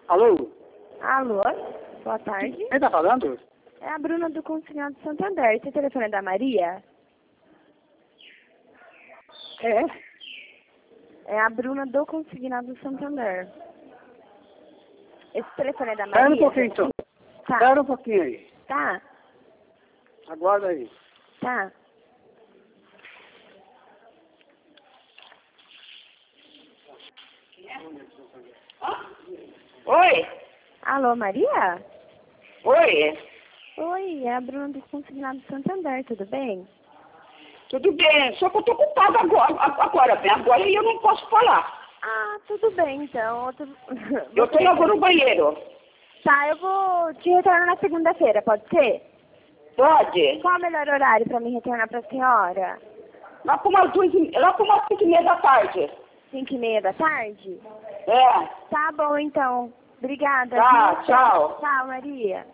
Alô? Alô, boa tarde. Quem tá falando? É a Bruna do Consignado Santander. Esse telefone é da Maria? É? É a Bruna do Consignado Santander. Esse telefone é da Espera Maria? um pouquinho, então. Tá, Espera um pouquinho aí. tá, Aguarda aí. tá. Oi? Alô, Maria? Oi? Oi, é a Bruna do Consignado Santander, tudo bem? Tudo bem? Só que eu tô ocupada agora, bem agora e eu não posso falar. Ah, tudo bem, então. Eu tô lavando no banheiro. Tá, eu vou te retornar na segunda-feira, pode ser? Pode? Qual é o melhor horário pra me retornar pra senhora? Lá por umas 5h30 da tarde. 5h30 da tarde? É. Tá bom, então. Obrigada. Tá, viu? tchau. Tchau, Maria.